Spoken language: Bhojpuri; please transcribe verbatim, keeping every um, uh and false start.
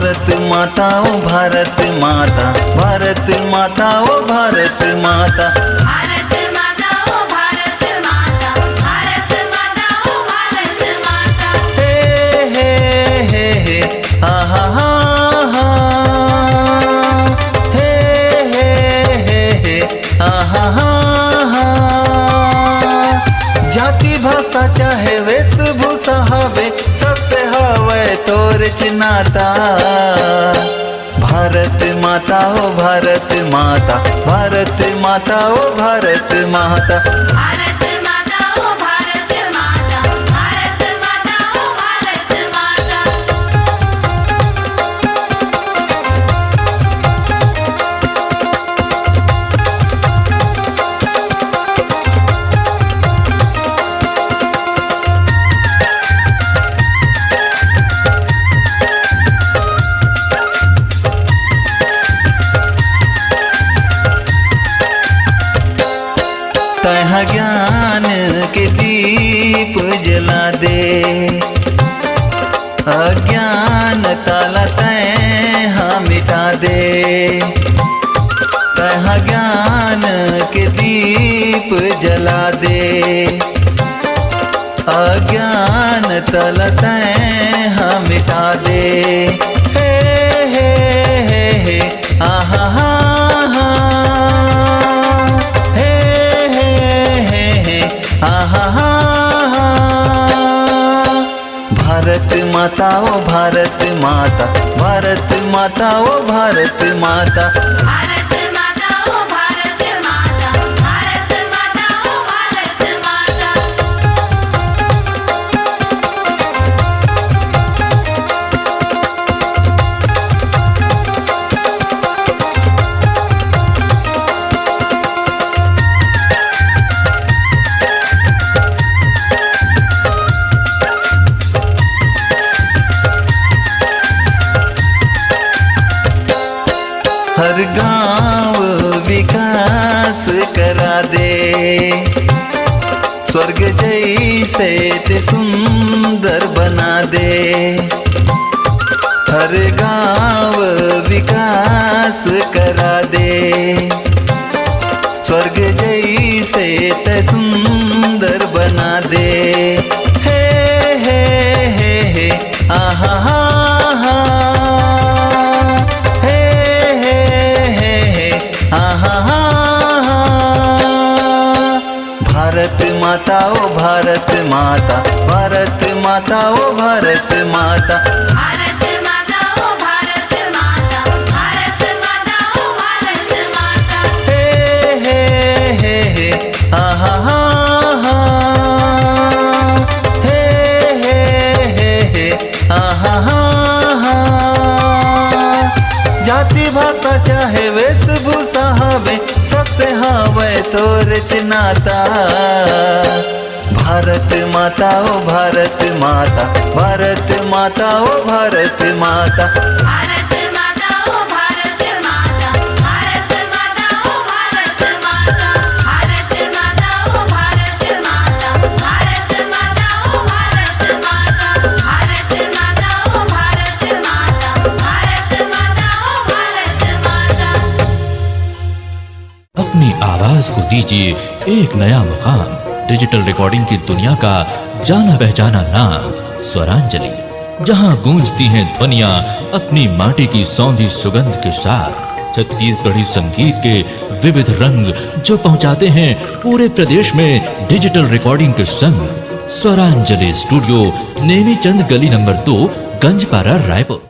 भारत माता ओ भारत माता, भारत माता ओ भारत माता, भारत माता ओ भारत माता, भारत माता ओ भारत माता। हे हे हे हे हा हा हा हा, हे हे हे हे हा हा हा हा। जाति भाषा चाहे वेशभूषा हवे, सबसे हवे तोर चिनाता। भारत माता ओ भारत माता, भारत माता ओ भारत माता, भारत माता ओ भारत माता, भारत माता ओ भारत माता। तह ज्ञान के दीप जला दे, अज्ञान ताला तह मिटा दे। तह ज्ञान के दीप जला दे, अज्ञान ताला तह मिटा दे। हे हे हे हे आहा हा हा, आहा हा हा। भारत माता ओ भारत माता, भारत माता ओ भारत माता, भारत माता ओ भारत माता, भारत माता ओ भारत माता। हर गांव विकास करा दे, स्वर्ग जैसे ते सुंदर बना दे। हर गांव विकास करा दे, स्वर्ग जैसे ते सुंदर बना दे। हे हे हे हे आहा हा हा, आहा हा हा। भारत माता ओ भारत माता, भारत माता ओ भारत माता, भारत माता ओ भारत माता, भारत माता ओ भारत माता। हे हे हे हे आहा हा हा, हे हे हे हे आहा हा हा। जाति भाषा चाहे वेशभूषा हवे, सबसे हवे तोर चिनाता। भारत माता ओ भारत माता, भारत माता ओ भारत माता, भारत माता ओ भारत माता, भारत माता ओ भारत माता। भारत माता ओ भारत माता, भारत माता ओ भारत माता, भारत माता ओ भारत माता, भारत माता ओ भारत माता। अपनी आवाज को दीजिए एक नया मुकाम। डिजिटल रिकॉर्डिंग की दुनिया का जाना पहचाना नाम स्वरांजलि, जहां गूंजती हैं ध्वनियां अपनी माटी की सौंधी सुगंध के साथ। छत्तीसगढ़ी संगीत के विविध रंग जो पहुंचाते हैं पूरे प्रदेश में डिजिटल रिकॉर्डिंग के संग। स्वरांजलि स्टूडियो, नेमी चंद गली नंबर दो, गंजपारा, रायपुर।